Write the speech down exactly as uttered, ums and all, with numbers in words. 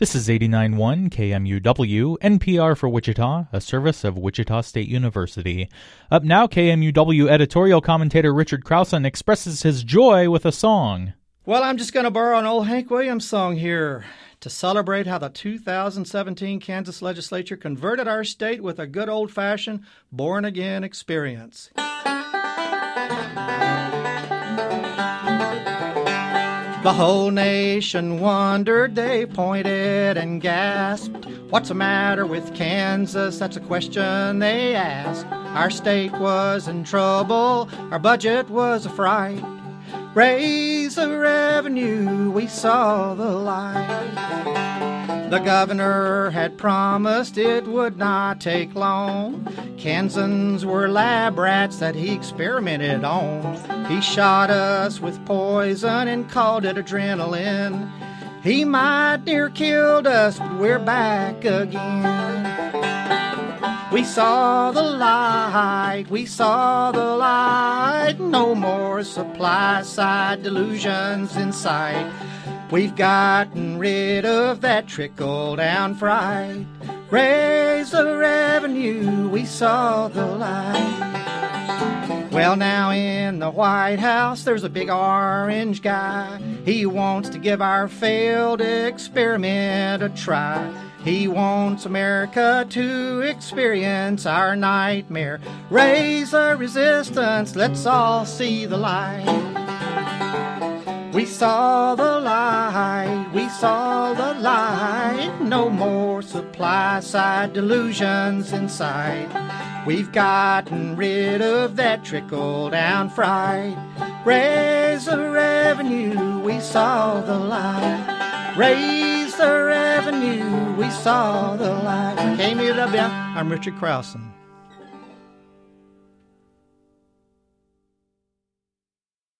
This is eighty-nine point one K M U W, N P R for Wichita, a service of Wichita State University. Up now, K M U W editorial commentator Richard Krausen expresses his joy with a song. Well, I'm just going to borrow an old Hank Williams song here to celebrate how the two thousand seventeen Kansas legislature converted our state with a good old-fashioned born-again experience. The whole nation wondered, they pointed and gasped. What's the matter with Kansas? That's a question they asked. Our state was in trouble, our budget was a fright. Raise the revenue, we saw the light. The governor had promised it would not take long. Kansans were lab rats that he experimented on. He shot us with poison and called it adrenaline. He might near killed us, but we're back again. We saw the light, we saw the light. No more supply side delusions in sight. We've gotten rid of that trickle-down fright. Raise the revenue, we saw the light. Well, now in the White House, there's a big orange guy. He wants to give our failed experiment a try. He wants America to experience our nightmare. Raise the resistance, let's all see the light. We saw the light, we saw the light. No more supply side delusions in sight. We've gotten rid of that trickle-down fright. Raise the revenue, we saw the light. Raise the revenue, we saw the light. K M U W, I'm Richard Krausen.